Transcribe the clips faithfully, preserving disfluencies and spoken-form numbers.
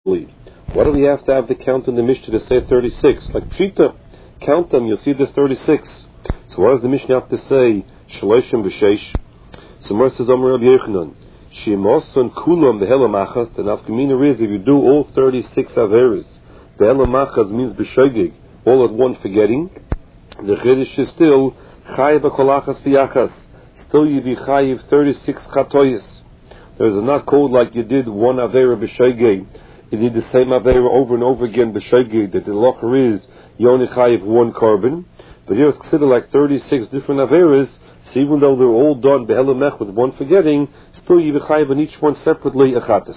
What do we have to have the count in the Mishnah to say thirty-six? Like Pshita, count them, you'll see there's thirty-six. So what does the Mishnah have to say? Shloshim v'sheish. So Mer says, Amar Rabbi Yochanan, Shemoson kulam behelamachas. The nafkamina is if you do all thirty-six averes, behelamachas means b'shogig, all at one forgetting. The chiddush is still chayiv b'kolachas v'yachas. Still you be chayiv thirty-six chatoyis. There's a not code like you did one avera b'shogig. You did the same avera over and over again b'shogig. That the locher is you only chayiv one carbon. But here it's considered like thirty-six different averas. So even though they're all done behelamech with one forgetting, still you be chayiv on each one separately a chatas.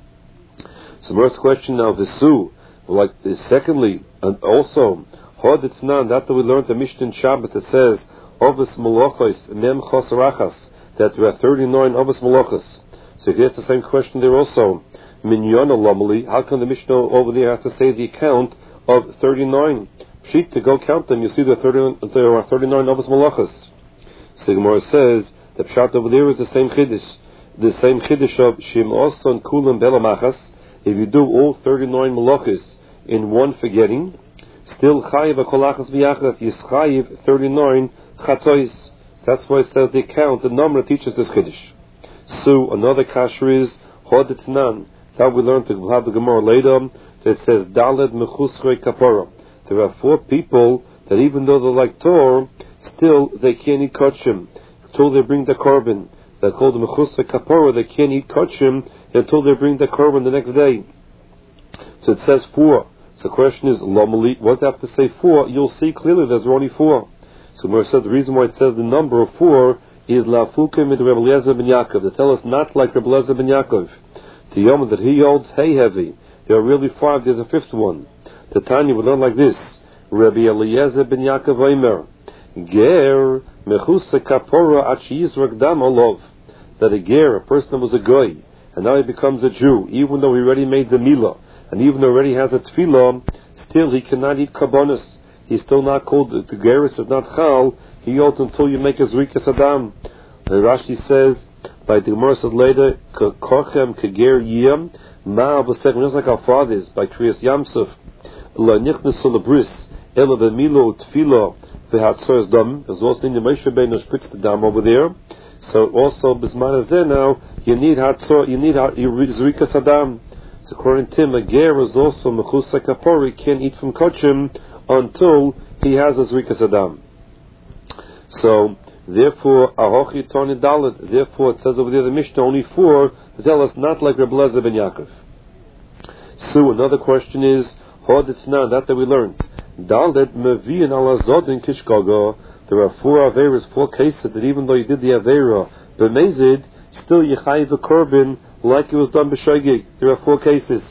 So first question now, Visu, like secondly, and also Hoditnan, that we learned the Mishnah in Shabbos that says Ovos Malachos Mem Chosarachas, that there are thirty-nine Ovos Malachos. So if you ask the same question there also, Minyan Alamali, how come the Mishnah over there has to say the account of thirty-nine? Sheet to go count them, you see there are thirty-nine, there are thirty-nine Ovos Malachos. So the Gemara says the pshat over there is the same chiddush, the same chiddush of Shim Oson Kulam Belamachas. If you do all thirty-nine malachas in one forgetting, still chayiv akolachas v'yachas yischayiv thirty-nine chatzois. That's why it says the count, the number teaches this chiddush. So another kasher is hodetnan. That we learned to have the Gemara later that says daled mechusrei kapara. There are four people that even though they're like Torah, still they can't eat kachim until they bring the korban. They're called mechusrei kapara. They can't eat kachim until they bring the korban the next day. So it says four. So the question is, Lomali, what does it have to say four? You'll see clearly there's only four. So Mer said the reason why it says the number of four is Lafukim with Rebbe Eliezer ben Yaakov. They tell us not like Rebbe Eliezer ben Yaakov. The Yom that he holds hay heavy. There are really five, there's a fifth one. The Tanya would learn like this. Rebbe Eliezer ben Yaakov Omer. Ger mechusa kapora achi yizrak dam olov. That a ger, a person that was a goy, and now he becomes a Jew, even though he already made the milah, and even though he already has a tefillah, still he cannot eat karbonis. He's still not called, the geris is not chal, he holds until you make a zrikas adam. The Rashi says, by the Gemara says later, kochem keger yiyam, ma b'sechem, just like our fathers, by Kriyas Yamsuf, la nichnesu lebris, ela v'milo tefillah, v'hatzoras dam, as also in the Moshe Rabbeinu spritz the dam over there. So also, bisman is there now, you need hatzor, you need zrikas adam. So according to him, a ger is also mechusa kapori, can't eat from kochim until he has a zrikas adam. So therefore, ahochi toni dalet. Therefore, it says over there the Mishnah only four to tell us not like Rebbe Eliezer ben Yaakov. So another question is hoditnan, that that we learned dalet meviin ala zodin kishgaga. There are four averas, four cases that even though you did the avera b'mezid, still you chayiv the korban like it was done b'shogig. There are four cases.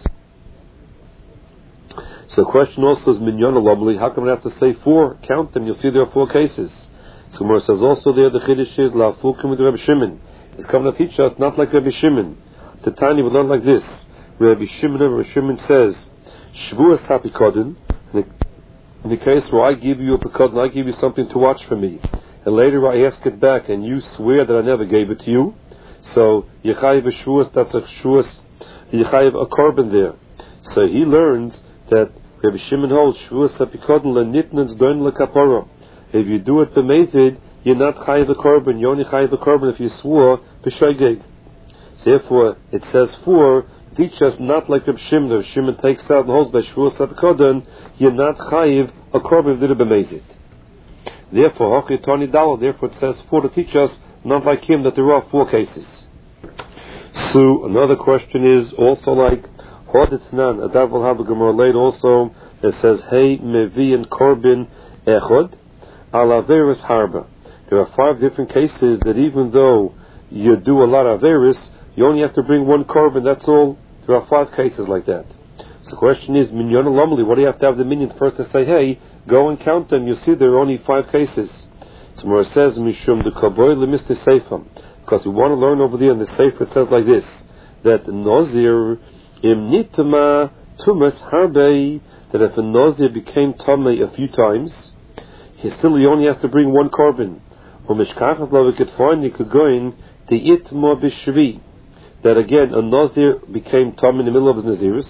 So the question also is minyan alomli. How come I have to say four? Count them. You'll see there are four cases. So Gemara says also there the chiddush is lafukim with Rabbi Shimon. He's coming to teach us not like Rabbi Shimon. The Tanya we learn like this. Rabbi Shimon, Rabbi Shimon says, Shavuos hapikodin. In the case where I give you a pekodin, I give you something to watch for me, and later I ask it back, and you swear that I never gave it to you. So Yechayiv a Shavuos, that's a Shavuos, Yechayiv a korban there. So he learns that Rabbi Shimon holds Shavuos hapikodin lenitnens doin lekapora. If you do it b'mezid, you're not chayiv the korban. You only chayiv the korban if you swore b'shogeg. Therefore, it says four. Teach us not like Reb Shimon. Reb Shimon takes out and holds by Shavuos HaPekodin, you're not chayiv a korban if you did it b'mezid. Therefore, hochi toni dalo. Therefore, it says four to teach us not like him that there are four cases. So another question is also like hoditnan. Adav will have a Gemara later also. It says hey mevi and korban echod. Alaveris harba. There are five different cases that even though you do a lot of averis, you only have to bring one korban, that's all. There are five cases like that. So the question is, minyan alomli, what do you have to have the minyan first to say, hey, go and count them, you see there are only five cases. So Mora says, mishum de kaboy lemisti seifam. Because we want to learn over there in the sefer, it says like this, that nozir im nitama tumas harbe, that if a nozir became tamei a few times, he still he only has to bring one korban. Umishkachas lo v'ketfoin nikagoin de'it mo b'shvi. That again, a nazir became tam in the middle of his nazirus,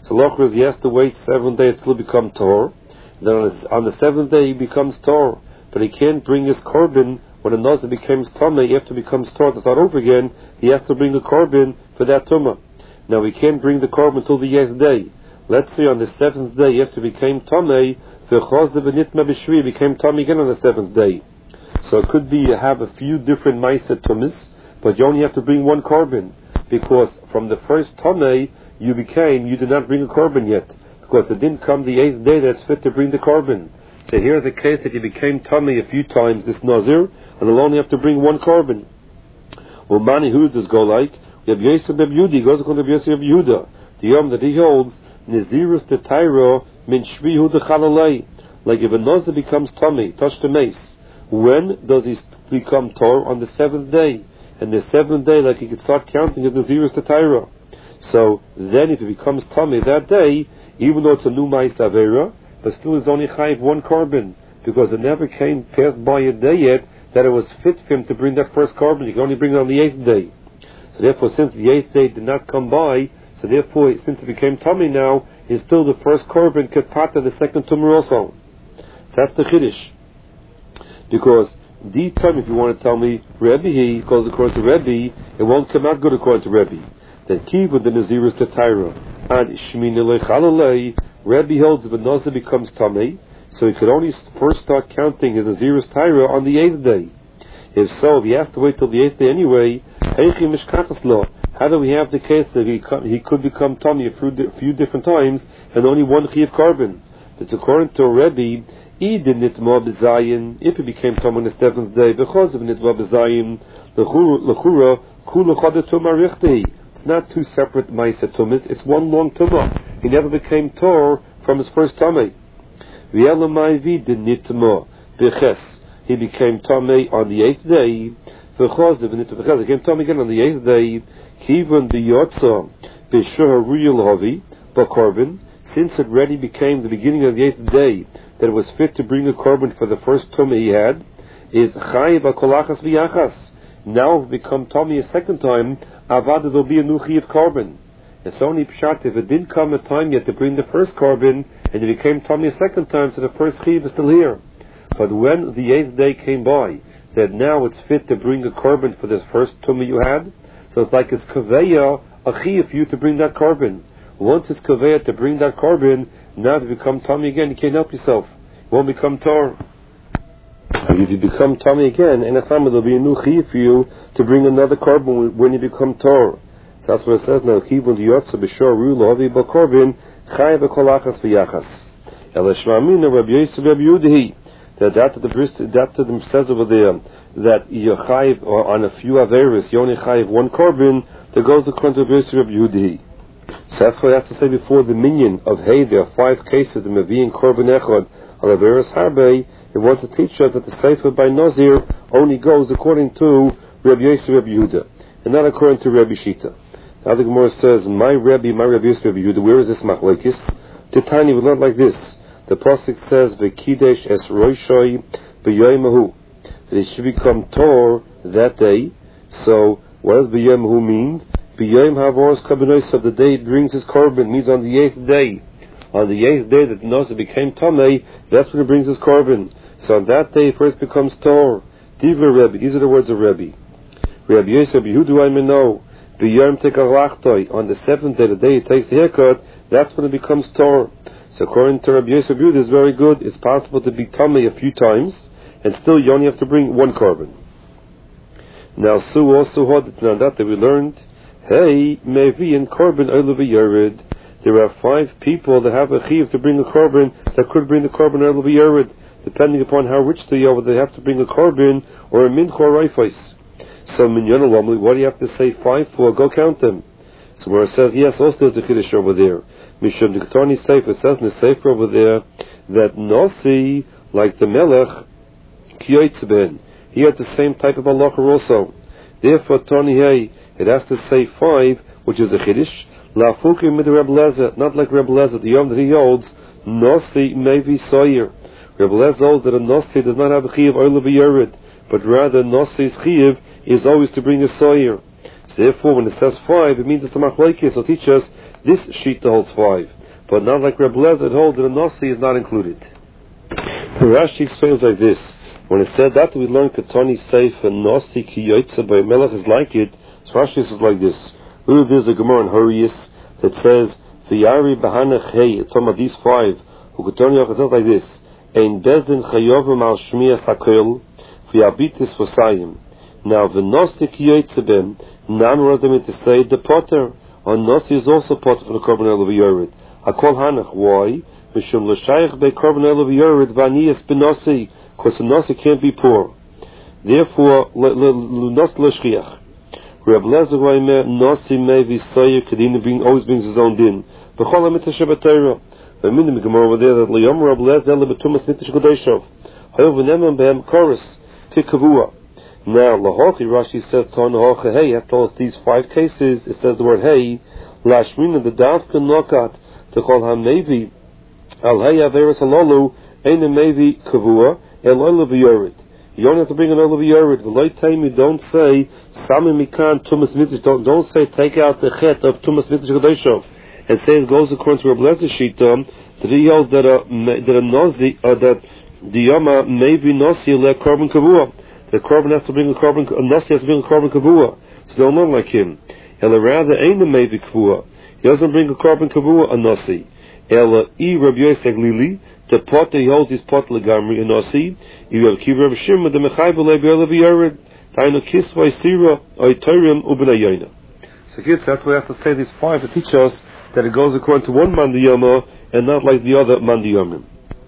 So Lochra is he has to wait seven days till he becomes Tor. Then on the, on the seventh day he becomes Tor. But he can't bring his korban when a Nazir becomes Tameh. After he becomes Tor to start over again, he has to bring the korban for that Tumah. Now he can't bring the korban until the eighth day. Let's say on the seventh day after he became Tameh, he became Tameh again on the seventh day. So it could be you have a few different Ma'aser Tumas, but you only have to bring one korban. Because from the first Tameh you became, you did not bring a korban yet. Because it didn't come the eighth day that's fit to bring the korban. So here's a case that you became Tameh a few times, this Nazir, and you'll only have to bring one korban. Well, Mani, who does go like? We have Yosef Reb Yudi, goes according to Yosef Reb Yehuda. The Yom that he holds, Nezirus de Tairo min Shvihu de Chalalei. Like if a Nazir becomes Tameh, touch the mace, when does he become Tor? On the seventh day. And the seventh day, like he could start counting as Nezirus de Tairo. So then if he becomes Tameh that day, even though it's a new Ma'is Avera, but still is only chayiv one korban, because it never came passed by a day yet that it was fit for him to bring that first korban. You can only bring it on the eighth day. So therefore, since the eighth day did not come by, so therefore, since it became Tameh now, is still the first korban ketpata, the second tumor also. So that's the chiddush. Because the time, if you want to tell me, Rebbe, he goes according to Rebbe, it won't come out good according to Rebbe. That kiva the Nazirus to Tyra and Shmini lechalalei. Rebbe holds if a Nazir becomes Tameh, so he could only first start counting his Nazirus Tyra on the eighth day. If so, if he has to wait till the eighth day anyway, how do we have the case that he, he could become Tameh a few, a few different times and only one Chiyav Korban? But according to Rebbe, if he became Tameh on the seventh day, because of Nitma B'Zayin, L'chura, Kula Chada Tumah Richtei. It's not two separate Ma'aser Tumas, it's one long Tumah. He never became Tor from his first Tameh. He became Tameh on the eighth day. He became Tameh again on the eighth day. Kivan the Yotza B'Shur Ruyul Havi B'Korban. Since it already became the beginning of the eighth day that it was fit to bring a korban for the first Tameh he had, is Chayiv HaKolachas V'Yachas. Now become Tameh a second time, Avad there will be a new Chiyav Korban. It's only pshat if it didn't come a time yet to bring the first korban, and it became Tameh a second time, so the first chiv is still here. But when the eighth day came by, that now it's fit to bring a korban for this first tumah you had, so it's like it's kaveya a chiv for you to bring that korban. Once it's kaveya to bring that korban, now to become Tameh again, you can't help yourself. You won't become Tor. If you become Tameh again, and there'll be a new chiv for you to bring another korban when you become Tor. That's what it says now. Kivun diyotza b'shor rulo havi b'korban chayav b'kolachas v'yachas. Elishmamina Rabbi Yosef Rabbi Yehuda. That that the that the says over there that you chayav on a few averis you only chayav one korban. That goes according to Rabbi Yosef Rabbi Yehuda. So that's what I have to say before the minyan of hey. There are five cases the mevi'in korban echad on averis harbe. It wants to teach us that the sefer by Nazir only goes according to Rabbi Yosef Rabbi Yehuda and not according to Rabbi Shita. Now the Gemara says, "My Rebbe, my Rebbe Yosef Rabbi Yehuda. Where is this machlokes?" Titani was not like this. The pasuk says, "V'kidesh es roishoi b'yoymahu." That he should become Tor that day. So, what does b'yoymahu mean? B'yoyim havoros kabenosav. The day he brings his korban means on the eighth day. On the eighth day that the Nazir became Tameh, that's when he brings his korban. So on that day, he first becomes Tor. Divrei Rebbe. These are the words of Rebbe. Rabbi Yosef Rabbi Yehuda, I may know. On the seventh day, the day he takes the haircut, that's when it becomes Tor. So according to Rabbi Yosef Yehuda, it's very good. It's possible to be Tameh a few times, and still you only have to bring one korban. Now, Su also had that that we learned. Hey, Mevi and korban Olav Yered. There are five people that have a chiv to bring a korban that could bring the korban Olav Yered, depending upon how rich they are, whether they have to bring a korban or a mincha or reifos. So, minyan alomli, what do you have to say five for? Go count them. So where it says, yes, also there's a kiddush over there. Mishum Diktani Sefer, it says in the Sefer over there, that Nasi, like the Melech, Kiyotzeben, he had the same type of halacha also. Therefore, Tani Hey, it has to say five, which is the kiddush, Lafukim mit Reb Lezer, not like Reb Lezer, the yom that he holds, Nasi maybe Soyer. Reb Lezer holds that a Nasi does not have a chiv oil of a yerid, but rather Nasi's chiv is always to bring a soyer. So therefore, when it says five, it means it's a machlokes. It'll teach us this sheet holds five. but not like Reb Lezer that holds that a Nasi is not included. The Rashi explains like this: when it said that we learn Katani Seif and Nasi Ki Yotze by Melech is like it, so Rashi says like this. There's a Gemara in Hurrius that says V'yari Bahanach Hey. It's some of these five who Katani says like this: Ein Bezdin Chayovim Al Shmias Hakel V'yabitis Vasayim. Now the Nasi Ki Yotze Ben Nan was them to say the Potter. On Nasi is also Potter for the Korban Elav Yored. Hakol Hanach. Why? Mishum l'shayich be korban elav yored v'aniyas b'nasi, because the nasi can't be poor. Therefore, l'nos l'shchiach. Reb Lezer v'aymer nasi may be sayer kedina being always brings his own din. B'chol ha'mitzvah shebatayra. V'minim the Gemara over there that l'yom Reb Lezer ele b'tumas mitzvah kodeshov. Hayo v'nemem behem chorus tikavua. Now lahochi Rashi says ton hoche hey. After all these five cases, it says the word hey. Lashmina the davka nokat to call hamevi. Al hay averis halalu ein mevi kavua el olav yored. You don't have to bring an olav yored. The light time you don't say sami mikan tumas mitzvah. Don't don't say take out the chet of tumas mitzvah kadeshov. And say it goes according to Reb Lezer shita that he holds that a that a nazi or that the yama maybe nasi le korban kavua. The korban has to bring a korban a nasi has to bring a korban kavua. So don't learn like him. And rather ein mevi kavua. He doesn't bring a korban kavua a nasi. Ela I Rabbi Yosef Lili, the pot that he holds his pot legamri and nasi. You have Kiv Rabbi Shimon the Mechai B'Lev Yolav Yored. Tainu Kisvay Sira Oitorim Ubenayona. So kids, that's why I have to say these five to teach us that it goes according to one mandiyama and not like the other mandiyamim.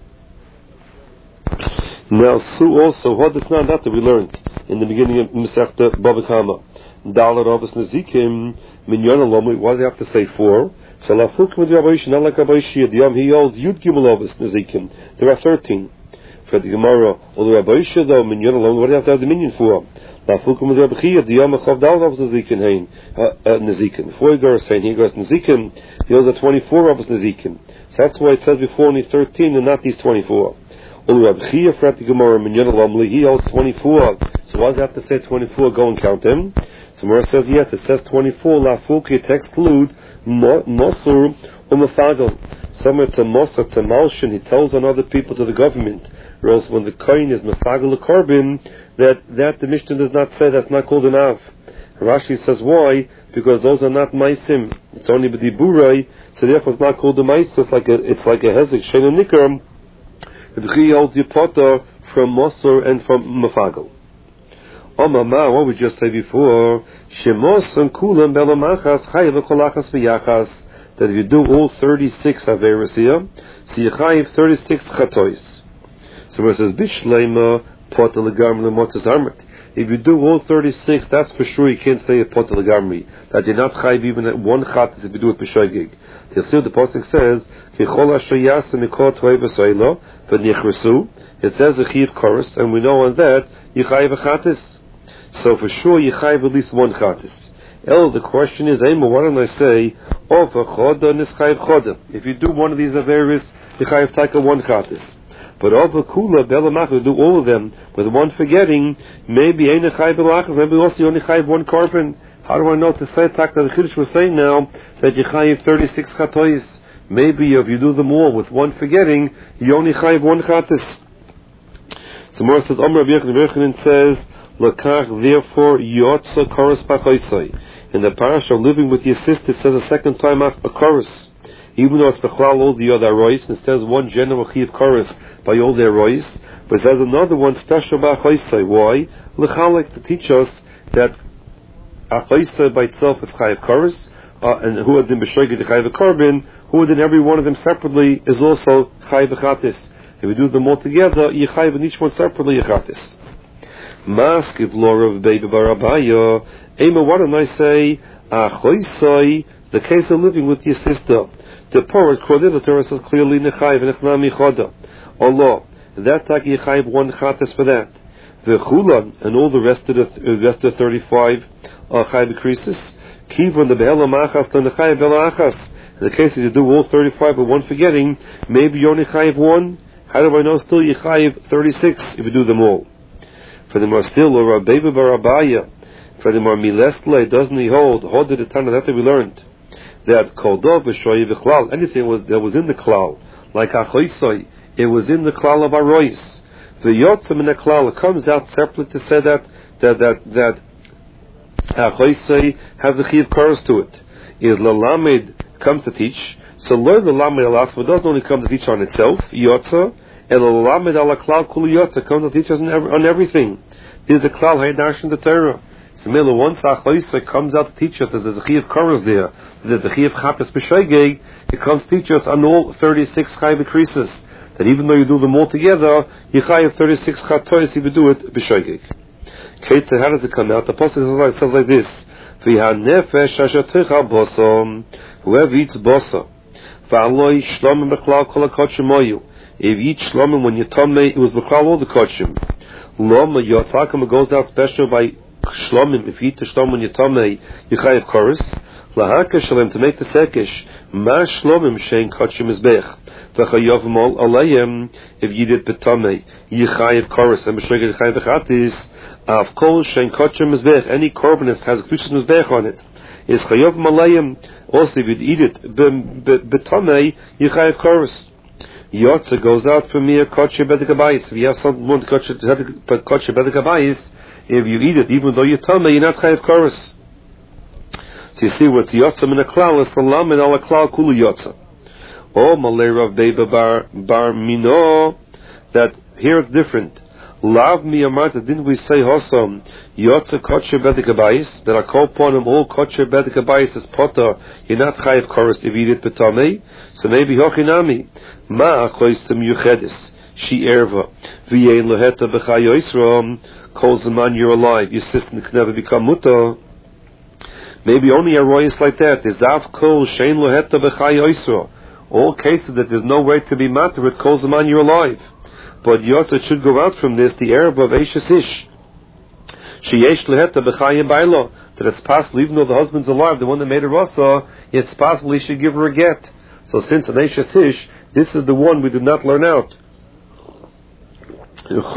Now, so also, what is not that that we learned in the beginning of Masechta Bava Kama? Dalar Avos Nezikim Minyan Alomli. Why does he have to say four? So Lafukim with Rabbi Yishia, not like Rabbi Yishia. The Yom he holds Yud Gimel Avos Nezikim. There are thirteen. For the Gemara, although Rabbi Yishia though Minyan Alomli, what do you have to have the minion for? Lafukim with Rabbi Yishia. The Yom Chav Dalar Avos Nezikim Hein Nezikim. Before he goes saying he goes Nezikim, he holds a twenty-four Avos Nezikim. So that's why it says before only thirteen and not these twenty-four. Although Rabbi Yishia for the Gemara Minyan Alomli, he holds twenty-four. So why does it have to say twenty-four? Go and count them. So Mora says yes, it says twenty-four. Lafuki to exclude Mosur Umafagel. Somewhere it's a Mosur, it's a Malshin. He tells on other people to the government. Or else when the coin is Mafagel Karbin, that that the Mishnah does not say that's not called an Av. Rashi says why? Because those are not Maisim. It's only B'diburai, so therefore it's not called a Maisim. It's like a it's like a Hezek Shein Nikram. The B'chi holds the Potter from Mosur and from Mafagel. Omama, what we just said before, Shemos and Kulam Belamachas Chayiv Kolachas V'Yachas, that if you do all thirty-six Averis here, so you Chayiv thirty-six Chatois. So it says Bishleima Pot Legamri Motzes Armit. If you do all thirty-six, that's for sure you can't say a Pot Legamri. That you're not Chayiv even at one Chatas if you do it B'Shoigig. The Pasuk says Kichol Asher Yasa Mikol Toei V'Soilo V'Nichresu. It says a Chiv chorus, and we know on that you Chayiv a Chatas. So for sure you chayiv at least one chatis. El, the question is, Ema, why don't I say, of a choda nischayiv choda? If you do one of these averis, you chayiv taka one chatis. But of a kula, belamach, you do all of them, with one forgetting, maybe ain't a chayiv belachas, maybe also you only chayiv one korban. How do I know to say tak that the Chiddush was saying now, that you chayiv thirty-six chatois? Maybe if you do them all with one forgetting, you only chayiv one chatis. So Mora says, Omer Rabbi Yochanan says, Lakach, therefore, Yotza Chorus Bachaisai. In the parasha, living with the assist, it says a second time a chorus. Even though it's Bechlal all the other rois, and it says one general chiv chorus by all their rois, but it says another one special Bachaisai. Why? L'chalik, to teach us that Achaisai by itself is chayiv chorus, uh, and who had been b'shoigid the chayiv karbin, who had every one of them separately is also chayiv chatis. If we do them all together, you chayiv in each one separately a chatis. Maskiv Laura of Beba Barabaya. Ema, why don't I say Achoisai, the case of living with your sister? The poet quoted the Torah says clearly Nechayiv Nechnami Choda. Allah, that tak Yechayiv one chatas for that. The Chulan and all the rest of the uh, rest of the thirty-five uh, Chayiv increases. Kivon the Be'ela Machas the Nechayiv Be'ela Achas. In the case that you do all thirty-five but one forgetting, maybe you only Chayiv one. How do I know still Yechayiv thirty-six if you do them all? For the more still, or Rabbeinu Barabaya, for the more Milestle, doesn't he hold? Hold the Tana that we learned. that Kodov v'shoyi v'chlal, anything was that was in the klal, like Achoisoi, it was in the klal of Arois. The Yotzim in the klal, it comes out separately to say that that that that Achoisoi has the Chiv Koros to it. Is Lalamed comes to teach, so Lord Lalamed Alasma doesn't only come to teach on itself, Yotza, and Lalamed Ala Klal Kuli Yotza comes to teach us on, every, on everything. There's a klal Haydash in the Torah. So Mila, once Achoisoi comes out to teach us, there's a Chiv Koros there, there's the Chiv Chapes B'Shoigeg, it comes to teach us on all thirty-six Chai B'Krisis, that even though you do them all together, you Chai have thirty-six Chatois if you do it B'Shoigeg. Ketzah, how does it come out? The Pasuk says like this: V'hanefesh asher bosom, whoever eats bosa, v'aloi shlomim b'chlal kol hakochim moyu. If you eat shlomim when you're tamei, it was b'chlal all the kochim. Loma yotzakam, it goes out special by shlomim. If you eat the shlom when you're tamei, you chayav koros. Lahaka shalem, to make the sekish, ma shlomim shein kochim izbech. V'chayovim ol alayim, if you eat it b'tamei, you chayav koros, and b'shogeg you chayav v'chatis. Av kol shein kochim mizbech, any korbanist has a kushas mizbech on it, is chayav malayim. Also, if you eat it b'tamei, you chayav koros. Yotza goes out from me a kochim bedekabayis. If you have something more to kochim bedekabayis, if you eat it, even though you're tamei, you're not chayav koros. So you see what's yotza min a klal is the lam and all a klal kulu yotza. Oh, malay Rav Beba bar bar mino, that here it's different. Lav mi amarta, didn't we say Hossam Yotza Kocher Bedekabayis, that I call upon him all Kocher Bedekabayis is potter, you're not chayav koros if you eat it betamei? So maybe Hochinami Ma Achoisem Yuchedis She Erva V'yein Loheta B'chai Yisro Kol Zaman you're alive, your sister can never become muta. Maybe only a royal is like that. Is Av Kol Shein Loheta B'chai Yisro, all cases that there's no way to be matter with Kol Zaman you're alive. But Yosef should go out from this, the Arab of Eishes Ish. She yesh leheta b'chayim bailo, that it's possible, even though the husband's alive, the one that made a rasa, it's possible he should give her a get. So since an Eishes Ish, this is the one we do not learn out. So,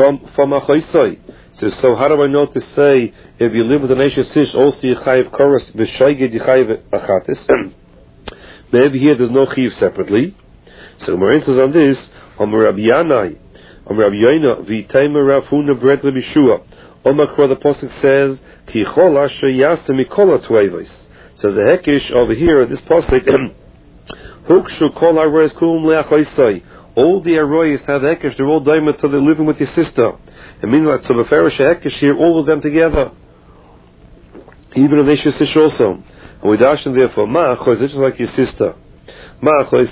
so how do I know to say, if you live with an Eishes Ish, also you chayiv koros, b'shoiged you chayiv achatis? Maybe here there's no chiv separately. So more enters on this, Amar Rabbi Yanai, Amar Rabbi Yoina, v'itayma Rav Huna bred Rabbi Shua. Omakra, the pasuk says, Ki chol asher yaseh mikol ha'tuevos. Says the hekish over here, this pasuk, Hukshu kol ha'royes kulum le'achoisai. All the aroyes have hekish, they're all daima till they're living with your sister. And meanwhile, so the Pharaoh hekish here, all of them together. Even an Eishes Ish also. And we dash them therefore, Ma achois, just like your sister. If you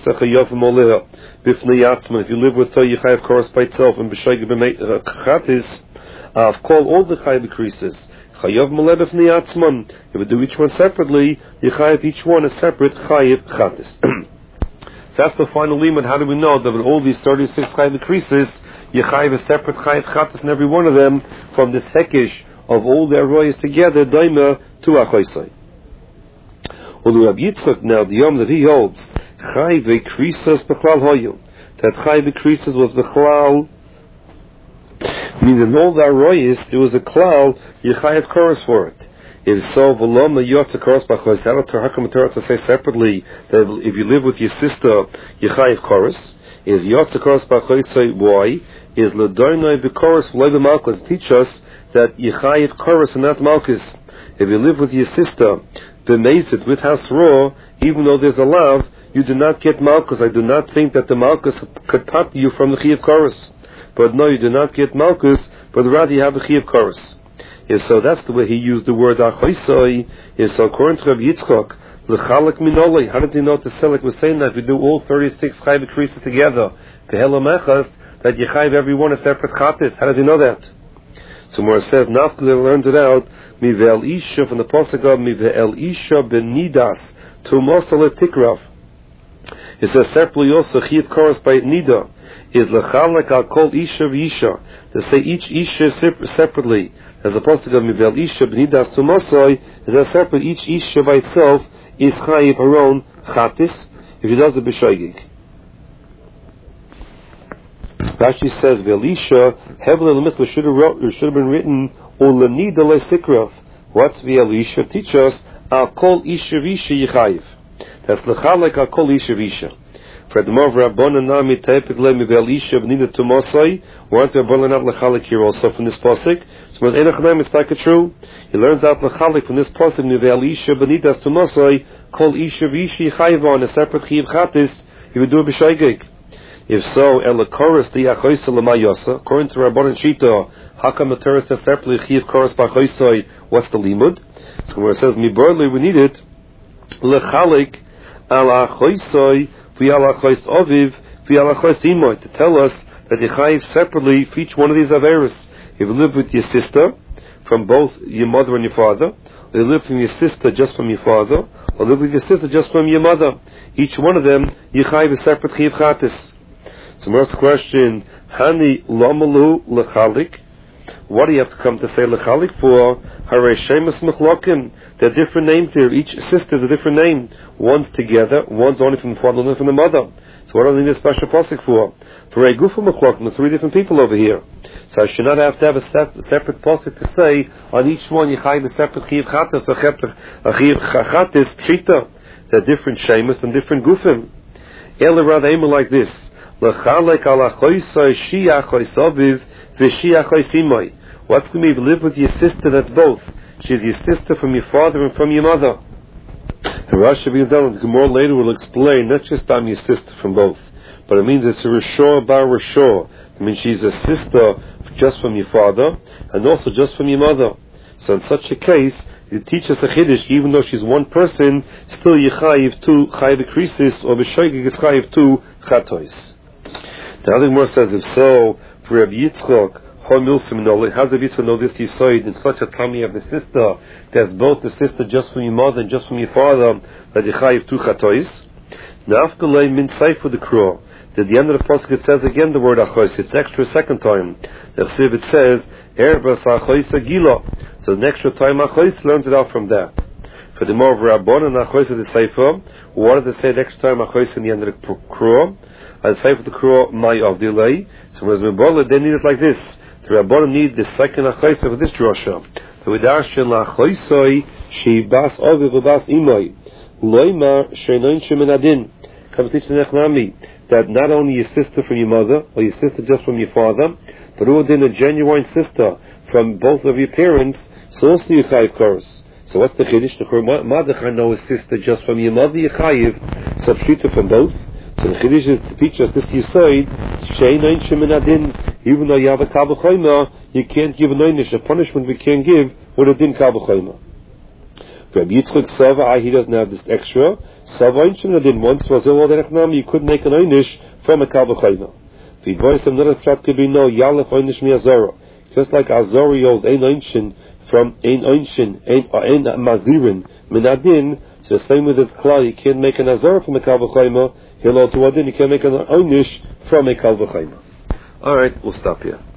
live with her, you chayav koros by itself, and b'shoigeg b'chatis, I've called all the chayav increases. Chayav moleh b'fnei atzman. If you do each one separately, you chayav each one a separate chayav chatis. So that's the final limit. How do we know that with all these thirty-six chayav increases, you chayav a separate chayav chatis in every one of them, from this hekish of all their royals together, daima to achoisai. Well, the Rabbi Yitzchak now, the yom that he holds, Chai v'krisas b'chlal hoyu, that Chai v'krisas was b'chlal, means in all the aroyis, there was a klal, you chayav koros for it. If so, v'lom yotza koros b'chos, how come the Torah to say separately, that if you live with your sister, you chayav koros, is yotza koros b'chos, why? Is l'doinoi v'koros v'loi b'malchus, teach us that you chayav koros and not malchus. If you live with your sister, the Mezit with Hasro, even though there's a lav, you do not get Malchus. I do not think that the Malchus could pat you from the Chi of Koros. But no, you do not get Malchus, but rather you have the Chi of Koros. Yes, so that's the way he used the word Achoisoi. Yes, so according to Rabbi Yitzchak, L'chalak minolei, how did he know to Selik was saying that if you do all thirty-six Chayv increases together, Pehelamechas, that you Chayv every one a separate Chatis? How does he know that? So where it says, Nafkele learned it out, Mivel Isha, from the Pasuk of Mivel Isha ben Nidas, to Mosale Tikrav. It says separately also, Chiyat Koros by Nida, is Lechalek al Kol Isha v'Isha, to say each Isha separately. As the Pasuk of Mivel Isha ben Nidas to Mosai, is that separate, each Isha by itself is Chayiv her own Chatis, if he does it b'shoigeg. Rashi says, Velisha, Hevel el-Mitzvah should have been written, Ulanida le-Sikrav. What's Velisha? Teach us, I'll call Isha Visha Yichayiv. That's lechalek al kol isha v'isha. For the more of Rabbanan Nami Taipik Le Mivel Isha B'nida Tumosai, weren't there Rabbanan not lechalek here also from this pasuk? So when Einach Naim is like a true, he learns out lechalek from this pasuk Mivel Isha B'nida Tumosai, kol isha v'isha yichayva on a separate chiv chatis, he would do a b'shaygig. If so, El Koros the Achoisa L'Mayosa, according to Rabbanan Shita, how come the Torah says separately chiv Koros B'Achoisai? What's the limud? So where it says Miborli, we need it lechalek al Achoisai v'al Achois Aviv v'al Achois Imoy, to tell us that you chayiv separately for each one of these averos. If you live with your sister from both your mother and your father, or you live from your sister just from your father, or live with your sister just from your mother, each one of them you chayiv a separate chiv chatis. So first question, Hani Lamalu Lechalik. What do you have to come to say Lechalik for? Hare Shemus Mechlokim. There are different names here. Each sister is a different name. One's together, one's only from the father, one's from the mother. So what do I need a special pasuk for? For a Gufa Mechlokim, the three different people over here. So I should not have to have a sep- separate pasuk to say on each one you chayiv a separate chiv chatas or a chiv chachatis pshita. There are different Shemus and different Gufim. Ela rather aim like this. L'chalek al achoisai shi achois aviv v'shi achois imoi. What's going to be if you live with your sister that's both? She's your sister from your father and from your mother. And Rashi being done with the Gemara later will explain not just I'm your sister from both, but it means it's a Rishor bar Rishor. It means she's a sister just from your father and also just from your mother. So in such a case, you teach us a chiddush, even though she's one person, still you chayiv two chayiv krisis or b'shoigig is chayiv two chatois. The other Gemara says, if so, for Rabbi Yitzchok, how does Rabbi Yitzchok know this yisoid in such a time you have the sister, there's both the sister just from your mother and just from your father, that you chayiv two chatois? Nafkalei min seifu the kruah. At the end of the pasuk it says again the word achois. It's extra a second time. The chsiv it says, ervas achois agila. So the extra time achois learns it out from that. For the more of Rabbon and achois of the seifa, what did they say the extra time achois in the end of the kruah? And say for the kruah my of delay. So whereas Mebola they need it like this. The Rabbanim need the second achoisa for this drasha. The Vidarshan lachoisoi she bas aviv bas imoi loima sheinoin shemenadin. Comes to Nechnami that not only your sister from your mother or your sister just from your father, but within a genuine sister from both of your parents, so also you chayiv chorus. So what's the chiddush? The Madach know a sister just from your mother, you chayiv substitute from both. So the chiddush is to teach us this yisoid sheinoin shemenadin. Even though you have a kal v'chomer, you can't give an einish, a punishment we can't give with a din kal v'chomer. Rabbi Yitzchak Sava, he doesn't have this extra. Sava einshim adin once was all the rechnam, you couldn't make an einish from a kal v'chomer. The voice of another pshat could be no yalef einish mi azara. Just like azara yos ein einshin from ein einshin, ein mazirin min adin. So the same with this klal, you can't make an azara from a kal v'chomer. He'll to adin, you can't make an einish from a kal v'chomer. All right, we'll stop here.